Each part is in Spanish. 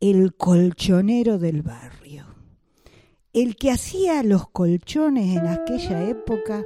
el colchonero del barrio. El que hacía los colchones en aquella época,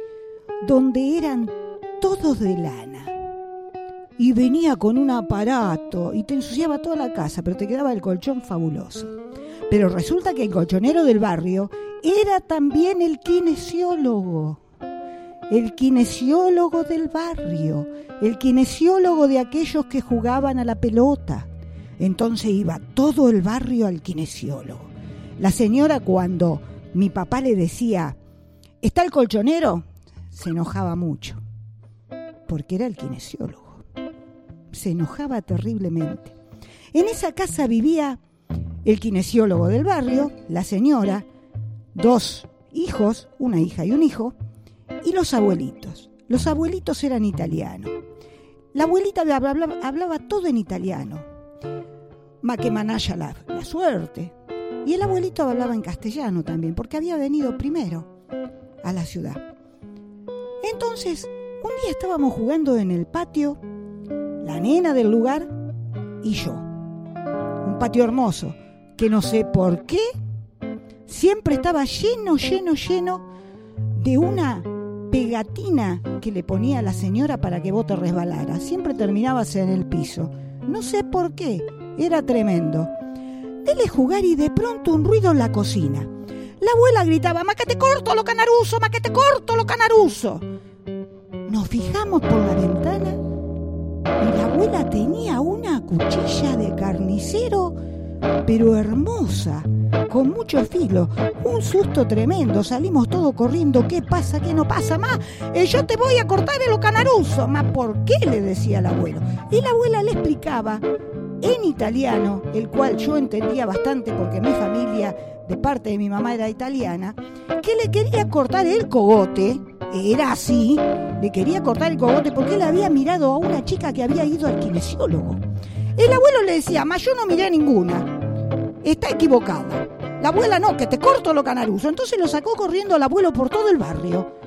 donde eran todos de lana. Y venía con un aparato y te ensuciaba toda la casa, pero te quedaba el colchón fabuloso. Pero resulta que el colchonero del barrio era también el kinesiólogo. El kinesiólogo del barrio, el kinesiólogo de aquellos que jugaban a la pelota. Entonces iba todo el barrio al kinesiólogo. La señora, cuando mi papá le decía, ¿está el colchonero?, se enojaba mucho, porque era el kinesiólogo. Se enojaba terriblemente. En esa casa vivía el kinesiólogo del barrio, la señora, 2 hijos, una hija y un hijo, y los abuelitos. Los abuelitos eran italianos. La abuelita hablaba todo en italiano. Ma que manaya la suerte. Y el abuelito hablaba en castellano también, porque había venido primero a la ciudad. Entonces, un día estábamos jugando en el patio, la nena del lugar y yo. Un patio hermoso, que no sé por qué, siempre estaba lleno de una pegatina que le ponía a la señora para que vos te resbalara. Siempre terminabas en el piso. No sé por qué, era tremendo. Dele jugar y de pronto un ruido en la cocina. La abuela gritaba, ¡ma que te corto lo canaruso, ma que te corto lo canaruso! Nos fijamos por la ventana y la abuela tenía una cuchilla de carnicero, pero hermosa, con mucho filo. Un susto tremendo, salimos todos corriendo. ¿Qué pasa? ¿Qué no pasa? ¡Ma, yo te voy a cortar el canaruso! ¡Ma, ¿por qué?, le decía el abuelo. Y la abuela le explicaba en italiano, el cual yo entendía bastante porque mi familia, de parte de mi mamá, era italiana, que le quería cortar el cogote. Era así, le quería cortar el cogote porque él había mirado a una chica que había ido al kinesiólogo. El abuelo le decía, ma, yo no miré a ninguna, está equivocada. La abuela, no, que te corto lo canaruso. Entonces lo sacó corriendo al abuelo por todo el barrio.